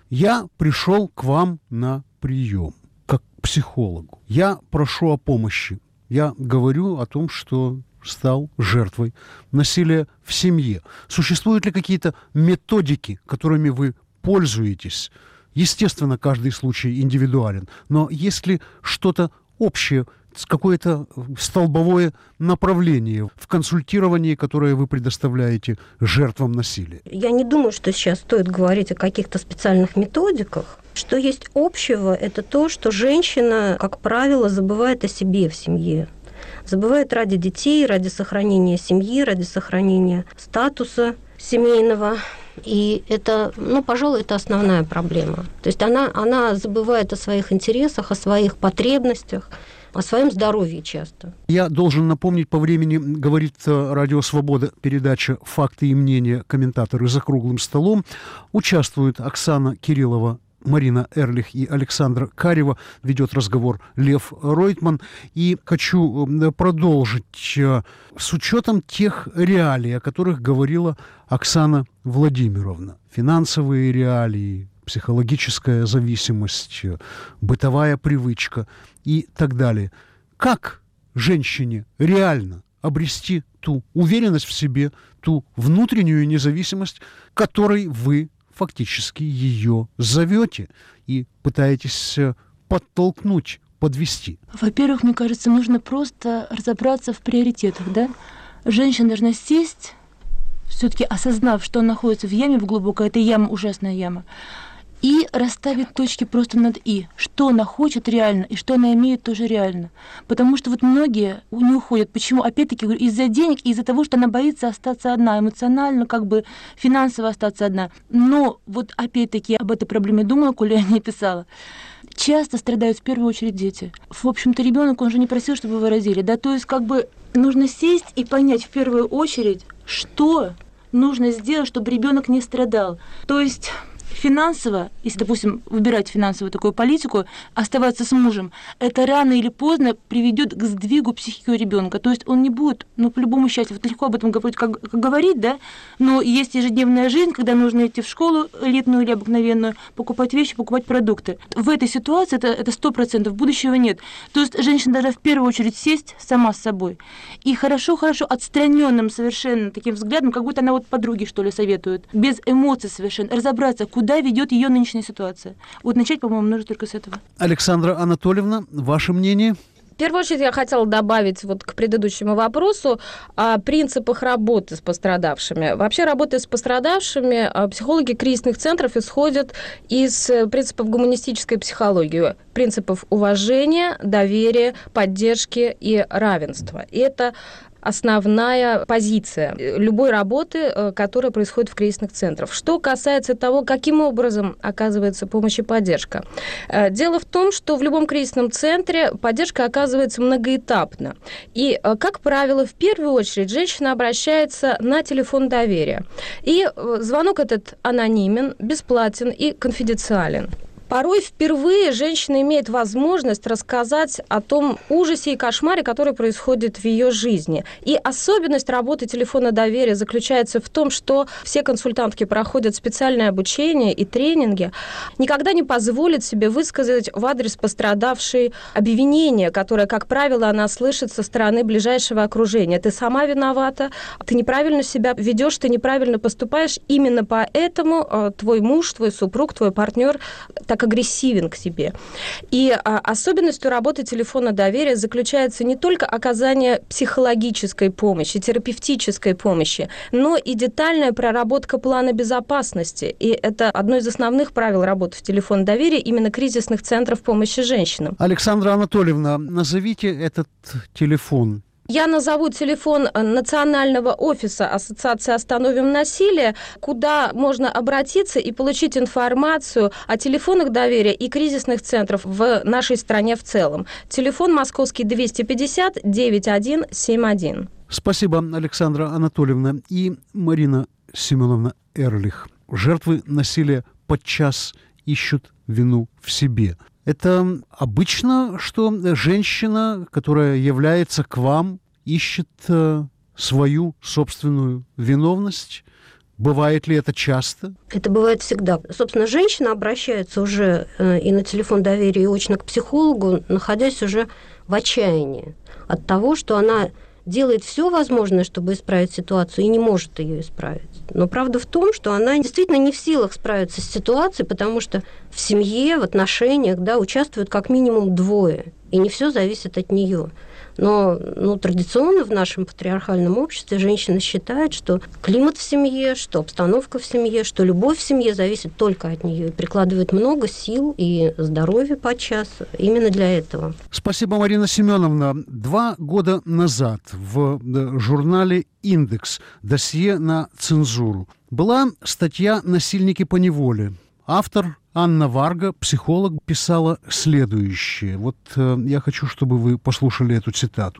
я пришел к вам на прием как к психологу. Я прошу о помощи. Я говорю о том, что стал жертвой насилия в семье. Существуют ли какие-то методики, которыми вы пользуетесь? Естественно, каждый случай индивидуален, но есть ли что-то общее, какое-то столбовое направление в консультировании, которое вы предоставляете жертвам насилия? Я не думаю, что сейчас стоит говорить о каких-то специальных методиках. Что есть общего, это то, что женщина, как правило, забывает о себе в семье. Забывает ради детей, ради сохранения семьи, ради сохранения статуса семейного. И это, ну, пожалуй, это основная проблема. То есть она, она забывает о своих интересах, о своих потребностях, о своем здоровье часто. Я должен напомнить, по времени говорит Радио Свобода, передача «Факты и мнения. Комментаторы за круглым столом». Участвуют Оксана Кириллова, Марина Эрлих и Александра Карева. Ведет разговор Лев Ройтман. И хочу продолжить с учетом тех реалий, о которых говорила Оксана Владимировна. Финансовые реалии, психологическая зависимость, бытовая привычка и так далее. Как женщине реально обрести ту уверенность в себе, ту внутреннюю независимость, которой вы фактически ее зовете и пытаетесь подтолкнуть, подвести? Во-первых, мне кажется, нужно просто разобраться в приоритетах, да? Женщина должна сесть, все-таки осознав, что она находится в яме, в глубокой, это яма, ужасная яма, и расставить точки просто над «и». Что она хочет реально, и что она имеет тоже реально. Потому что вот многие не уходят. Почему? Опять-таки, говорю, из-за денег и из-за того, что она боится остаться одна, эмоционально, как бы финансово остаться одна. Но вот опять-таки об этой проблеме думала, коли я не писала. Часто страдают в первую очередь дети. В общем-то, ребенок, он же не просил, чтобы вы родили. Да? То есть как бы нужно сесть и понять в первую очередь, что нужно сделать, чтобы ребенок не страдал. То есть финансово, если, допустим, выбирать финансовую такую политику, оставаться с мужем, это рано или поздно приведет к сдвигу психики у ребенка. То есть он не будет, ну, по-любому счастье. Вот легко об этом говорить, как, как говорить, да, но есть ежедневная жизнь, когда нужно идти в школу элитную или обыкновенную, покупать вещи, покупать продукты. В этой ситуации это сто процентов, будущего нет. То есть женщина должна в первую очередь сесть сама с собой. И хорошо-хорошо отстраненным совершенно таким взглядом, как будто она вот подруге, что ли, советует, без эмоций совершенно, разобраться, куда Куда ведет ее нынешняя ситуация? Вот начать, по-моему, нужно только с этого. Александра Анатольевна, ваше мнение? В первую очередь я хотела добавить вот к предыдущему вопросу о принципах работы с пострадавшими. Вообще, работая с пострадавшими, психологи кризисных центров исходят из принципов гуманистической психологии, принципов уважения, доверия, поддержки и равенства. И это основная позиция любой работы, которая происходит в кризисных центрах. Что касается того, каким образом оказывается помощь и поддержка. Дело в том, что в любом кризисном центре поддержка оказывается многоэтапно. И, как правило, в первую очередь женщина обращается на телефон доверия. И звонок этот анонимен, бесплатен и конфиденциален. Порой впервые женщина имеет возможность рассказать о том ужасе и кошмаре, который происходит в ее жизни. И особенность работы телефона доверия заключается в том, что все консультантки проходят специальное обучение и тренинги, никогда не позволит себе высказать в адрес пострадавшей обвинение, которое, как правило, она слышит со стороны ближайшего окружения. Ты сама виновата, ты неправильно себя ведешь, ты неправильно поступаешь. Именно поэтому твой муж, твой супруг, твой партнер так агрессивен к себе. И а, особенностью работы телефона доверия заключается не только оказание психологической помощи, терапевтической помощи, но и детальная проработка плана безопасности. И это одно из основных правил работы в телефоне доверия именно кризисных центров помощи женщинам. Александра Анатольевна, назовите этот телефон. Я назову телефон Национального офиса Ассоциации «Остановим насилие», куда можно обратиться и получить информацию о телефонах доверия и кризисных центров в нашей стране в целом. Телефон московский двести пятьдесят девяносто один семьдесят один. Спасибо, Александра Анатольевна. И Марина Семеновна Эрлих. Жертвы насилия подчас ищут вину в себе. Это обычно, что женщина, которая является к вам, ищет э, свою собственную виновность? Бывает ли это часто? Это бывает всегда. Собственно, женщина обращается уже э, и на телефон доверия, и очно к психологу, находясь уже в отчаянии от того, что она делает все возможное, чтобы исправить ситуацию, и не может ее исправить. Но правда в том, что она действительно не в силах справиться с ситуацией, потому что в семье, в отношениях, да, участвуют как минимум двое, и не все зависит от нее. Но ну, традиционно в нашем патриархальном обществе женщина считает, что климат в семье, что обстановка в семье, что любовь в семье зависит только от нее, и прикладывает много сил и здоровья подчас именно для этого. Спасибо, Марина Семеновна. Два года назад в журнале «Индекс» досье на цензуру была статья «Насильники по неволе». Автор Анна Варга, психолог, писала следующее. Вот э, я хочу, чтобы вы послушали эту цитату.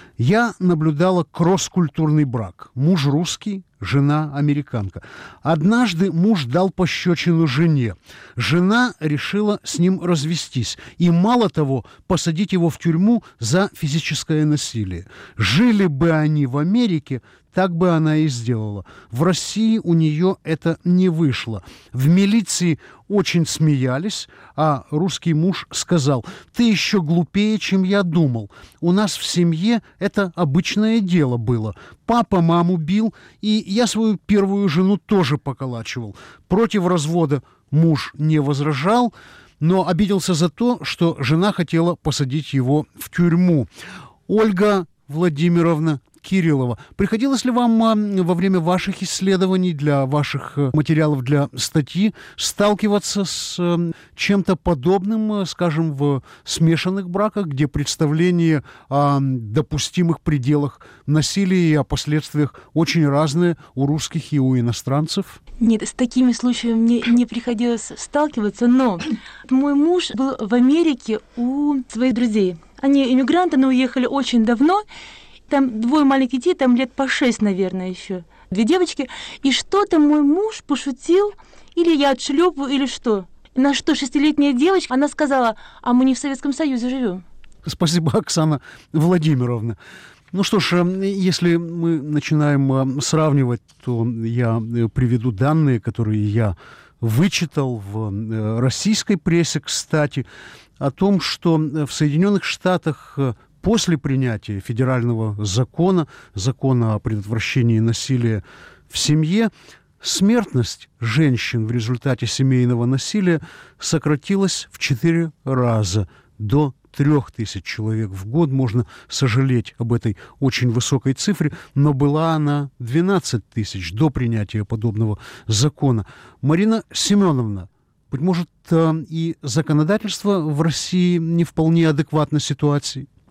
«Я наблюдала кросс-культурный брак. Муж русский, жена американка. Однажды муж дал пощечину жене. Жена решила с ним развестись. И, мало того, посадить его в тюрьму за физическое насилие. Жили бы они в Америке, так бы она и сделала. В России у нее это не вышло. В милиции очень смеялись, а русский муж сказал: «Ты еще глупее, чем я думал. У нас в семье это обычное дело было. Папа маму бил, и я свою первую жену тоже поколачивал. Против развода муж не возражал, но обиделся за то, что жена хотела посадить его в тюрьму». Ольга Владимировна Кириллова, приходилось ли вам во время ваших исследований, для ваших материалов для статьи сталкиваться с чем-то подобным, скажем, в смешанных браках, где представления о допустимых пределах насилия и о последствиях очень разные у русских и у иностранцев? Нет, с такими случаями мне не приходилось сталкиваться, но мой муж был в Америке у своих друзей. Они иммигранты, но уехали очень давно. Там двое маленьких детей, там лет по шесть, наверное, еще. Две девочки. И что-то мой муж пошутил, или я отшлепаю, или что. На что шестилетняя девочка, она сказала: а мы не в Советском Союзе живем. Спасибо, Оксана Владимировна. Ну что ж, если мы начинаем сравнивать, то я приведу данные, которые я вычитал в российской прессе, кстати, о том, что в Соединенных Штатах после принятия федерального закона, закона о предотвращении насилия в семье, смертность женщин в результате семейного насилия сократилась в четыре раза, до трех тысяч человек в год. Можно сожалеть об этой очень высокой цифре, но была она двенадцать тысяч до принятия подобного закона. Марина Семеновна, быть может, и законодательство в России не вполне адекватно ситуации?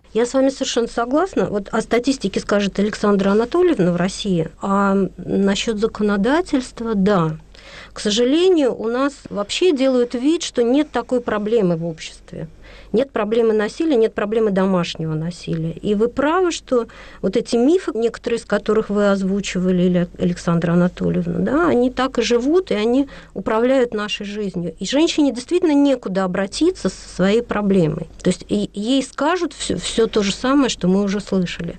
Я с вами совершенно согласна. Вот о статистике скажет Александра Анатольевна в России, а насчет законодательства, да. К сожалению, у нас вообще делают вид, что нет такой проблемы в обществе. Нет проблемы насилия, нет проблемы домашнего насилия. И вы правы, что вот эти мифы, некоторые из которых вы озвучивали, или Александра Анатольевна, да, они так и живут, и они управляют нашей жизнью. И женщине действительно некуда обратиться со своей проблемой. То есть ей скажут все, все то же самое, что мы уже слышали.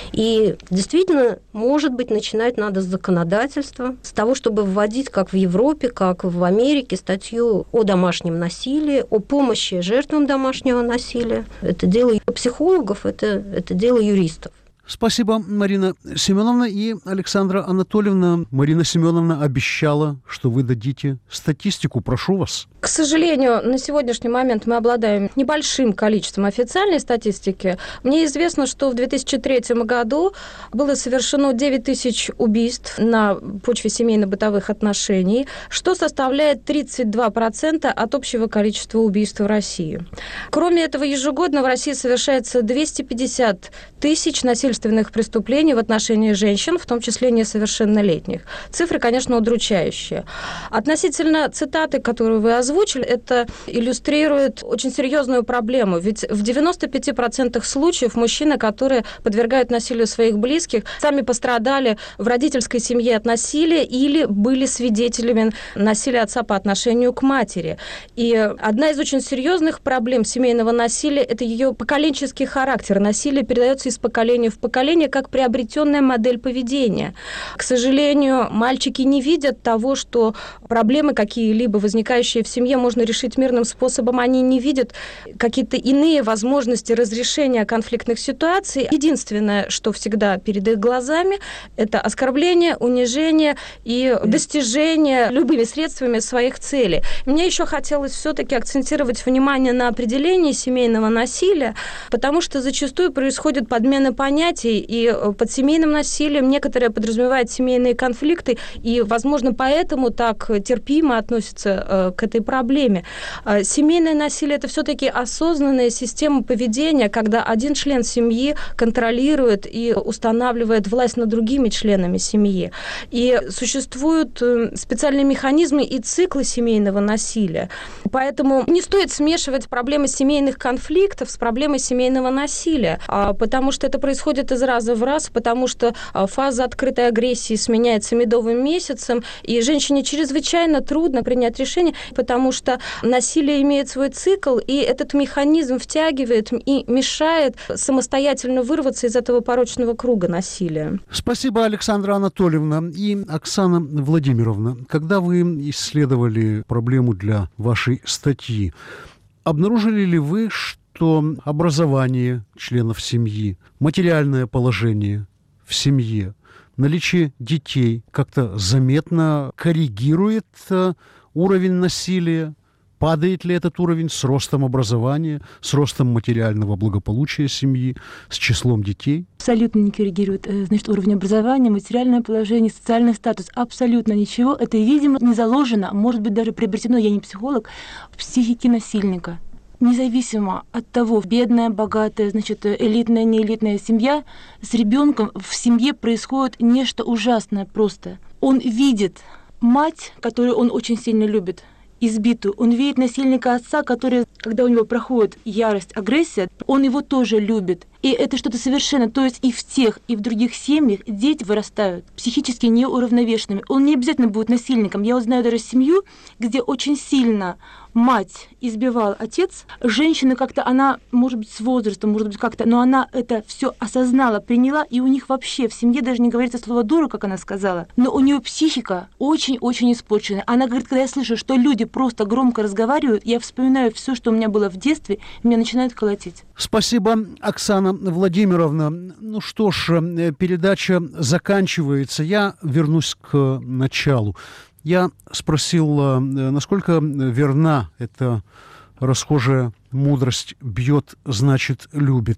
И действительно, может быть, начинать надо с законодательства, с того, чтобы вводить, как в Европе, как в Америке, статью о домашнем насилии, о помощи жертвам домашнего насилия. Это дело психологов, это, это дело юристов. Спасибо, Марина Семеновна. И Александра Анатольевна, Марина Семеновна обещала, что вы дадите статистику. Прошу вас. К сожалению, на сегодняшний момент мы обладаем небольшим количеством официальной статистики. Мне известно, что в две тысячи третьем году было совершено девять тысяч убийств на почве семейно-бытовых отношений, что составляет тридцать два процента от общего количества убийств в России. Кроме этого, ежегодно в России совершается двести пятьдесят тысяч насильственных преступлений в отношении женщин, в том числе несовершеннолетних. Цифры, конечно, удручающие. Относительно цитаты, которую вы озвучили, это иллюстрирует очень серьезную проблему. Ведь в девяноста пяти процентах случаев мужчины, которые подвергают насилию своих близких, сами пострадали в родительской семье от насилия или были свидетелями насилия отца по отношению к матери. И одна из очень серьезных проблем семейного насилия – это ее поколенческий характер. Насилие передается из поколения в поколение как приобретенная модель поведения. К сожалению, мальчики не видят того, что проблемы какие-либо, возникающие в семье, можно решить мирным способом. Они не видят какие-то иные возможности разрешения конфликтных ситуаций. Единственное, что всегда перед их глазами, это оскорбление, унижение и достижение любыми средствами своих целей. Мне еще хотелось все-таки акцентировать внимание на определении семейного насилия, потому что зачастую происходит подмена понятий, и под семейным насилием некоторые подразумевают семейные конфликты, и, возможно, поэтому так терпимо относятся к этой проблеме. Семейное насилие – это все-таки осознанная система поведения, когда один член семьи контролирует и устанавливает власть над другими членами семьи. И существуют специальные механизмы и циклы семейного насилия. Поэтому не стоит смешивать проблемы семейных конфликтов с проблемой семейного насилия, потому что это происходит из раза в раз, потому что фаза открытой агрессии сменяется медовым месяцем, и женщине чрезвычайно трудно принять решение, потому что насилие имеет свой цикл, и этот механизм втягивает и мешает самостоятельно вырваться из этого порочного круга насилия. Спасибо, Александра Анатольевна. И Оксана Владимировна, когда вы исследовали проблему для вашей статьи, обнаружили ли вы, что образование членов семьи, материальное положение в семье, наличие детей как-то заметно коррегирует уровень насилия? Падает ли этот уровень с ростом образования, с ростом материального благополучия семьи, с числом детей? Абсолютно не коррегирует, значит, уровень образования, материальное положение, социальный статус. Абсолютно ничего. Это, видимо, не заложено, может быть, даже приобретено, я не психолог, в психике насильника. Независимо от того, бедная, богатая, значит, элитная, неэлитная семья, с ребенком в семье происходит нечто ужасное просто. Он видит мать, которую он очень сильно любит, избитую. Он видит насильника отца, который, когда у него проходит ярость, агрессия, он его тоже любит. И это что-то совершенно... То есть и в тех, и в других семьях дети вырастают психически неуравновешенными. Он не обязательно будет насильником. Я вот знаю даже семью, где очень сильно мать избивал отец. Женщина как-то, она, может быть, с возрастом, может быть, как-то, но она это все осознала, приняла, и у них вообще в семье даже не говорится слово «дура», как она сказала, но у нее психика очень-очень испорченная. Она говорит, когда я слышу, что люди просто громко разговаривают, я вспоминаю все, что у меня было в детстве, и меня начинает колотить. Спасибо, Оксана Владимировна. Ну что ж, передача заканчивается. Я вернусь к началу. Я спросил, насколько верна эта расхожая мудрость «бьет, значит, любит».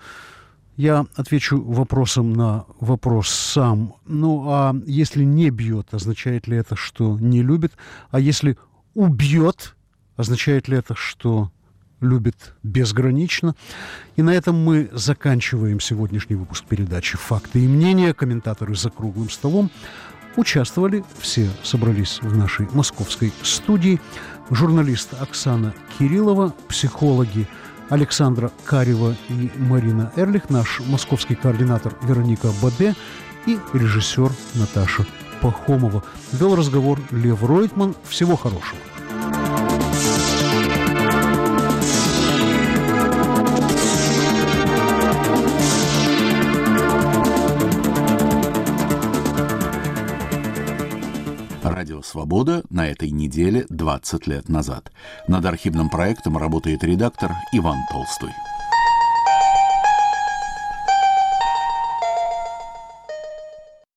Я отвечу вопросом на вопрос сам. Ну, а если не бьет, означает ли это, что не любит? А если убьет, означает ли это, что любит безгранично. И на этом мы заканчиваем сегодняшний выпуск передачи «Факты и мнения». Комментаторы за круглым столом участвовали, все собрались в нашей московской студии. Журналист Оксана Кириллова, психологи Александра Карева и Марина Эрлих, наш московский координатор Вероника Баде и режиссер Наташа Пахомова. Вел разговор Лев Ройтман. Всего хорошего. Радио «Свобода» на этой неделе двадцать лет назад. Над архивным проектом работает редактор Иван Толстой.